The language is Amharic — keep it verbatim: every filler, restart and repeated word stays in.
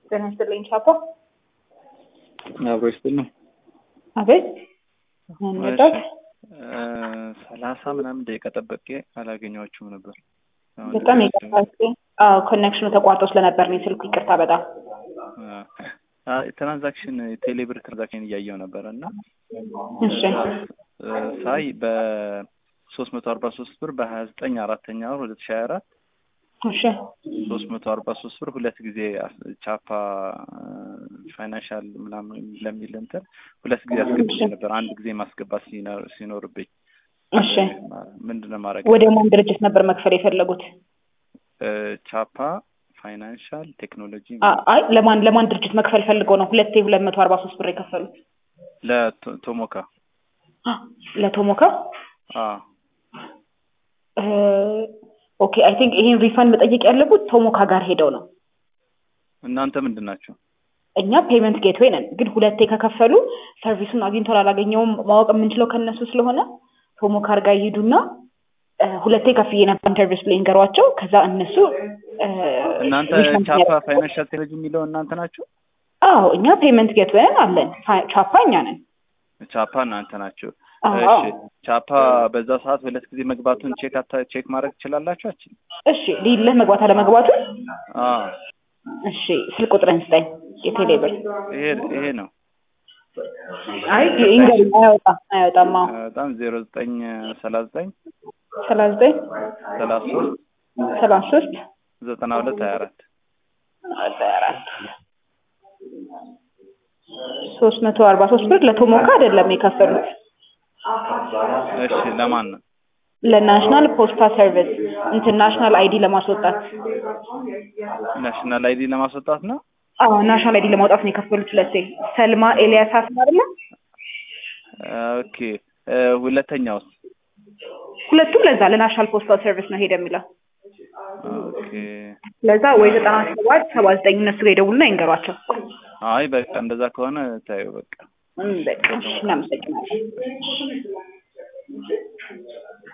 ጤና ይስጥልኝ ቻፓ። አብሮ ይስጥልኝ። አቤት ወንደት ሰላሳ ምናምን ደቂቃ ጠብቄ አላገኘኋችሁም ነበር። በጣም ይቅርታ። አዎ ኮኔክሽኑ ተቋርጦ ስለነበር ነው ስልኩ። ይቅርታ በጣም አይ ትራንዛክሽን ቴሌብር ትራንዛክሽን እያየሁ ነበር እና እሺ ሳይ በሶስት መቶ አርባ ሶስት ብር በሀያ ዘጠኝ አራተኛ ወር ሁለት ሺህ ሀያ አራት እሺ ሶስት መቶ አርባ ሶስት ብር ሁለት ጊዜ ቻፓ ፋይናንሻል ምናምን ለሚል እንትን ሁለት ጊዜ አስገብቼ ነበር። አንድ ጊዜ ማስገባት ሲኖርብኝ እሺ ምንድነው ማድረግ? ወደ ማን ድርጅት ነበር መክፈል የፈለጉት? ቻፓ ፋይናንሻል ቴክኖሎጂ። አይ ለማን ለማን ድርጅት መክፈል ፈልገው ነው ሁለቴ ሁለት መቶ አርባ ሶስት ብር የከፈሉት? ለቶሞካ ለቶሞካ አዎ ኦኬ አይ ቲንክ ይሄን ሪፋንድ መጠየቅ ያለበት ቶሞካ ጋር ሄደው ነው። እናንተ ምንድናችሁ? እኛ ፔመንት ጌትዌይ ነን፣ ግን ሁለቴ ከከፈሉ ሰርቪሱን አግኝተው አላገኘውም ማወቅ የምንችለው ከነሱ ስለሆነ ቶሞካ ጋር ይሄዱና ሁለቴ ከፍዬ ነበር ሰርቪስ ላይ እንገሯቸው። ከዛ እነሱ እናንተ ቻፓ ፋይናንሻል ቴክኖሎጂ የሚለው እናንተ ናችሁ? አዎ እኛ ፔመንት ጌትዌይ አለን። ቻፓ እኛ ነን። ቻፓ እናንተ ናችሁ? እሺ ቻፓ በዛ ሰዓት ሁለት ጊዜ መግባቱን ቼክ አታ ቼክ ማድረግ ትችላላችሁ? አቺ እሺ ሊለ መግባት አለ መግባቱ። አዎ እሺ ስልክ ቁጥርን ስጠኝ የቴሌብር። ይሄ ይሄ ነው። አይ እንግዲህ አይወጣ አይወጣማ። በጣም ዜሮ ዘጠኝ ሰላሳ ዘጠኝ ሰላሳ ዘጠኝ ሰላሳ ሶስት ሰላሳ ሶስት ዘጠና ሁለት ሀያ አራት ሀያ አራት ሶስት መቶ አርባ ሶስት ብር ለቶሞካ አይደለም የከፈሉት። እሺ ለማን ነው? ለናሽናል ፖስታ ሰርቪስ ኢንተርናሽናል አይዲ ለማስወጣት። ናሽናል አይዲ ለማስወጣት ነው? አዎ ናሽናል አይዲ ለማውጣት ነው የከፈሉት ሁለቴ። ሰልማ ኤልያስ አስማርለ። ኦኬ ሁለተኛውስ? ሁለቱም ለዛ ለናሽናል ፖስታ ሰርቪስ ነው ሄደ የሚለው። ኦኬ ለዛ ወይ ዘጠና ሰባት ሰባ ዘጠኝ እነሱ ጋር ይደውሉና ይንገሯቸው። አይ በቃ እንደዛ ከሆነ ታዩ በቃ በቃ እሺ እናመሰግናለን።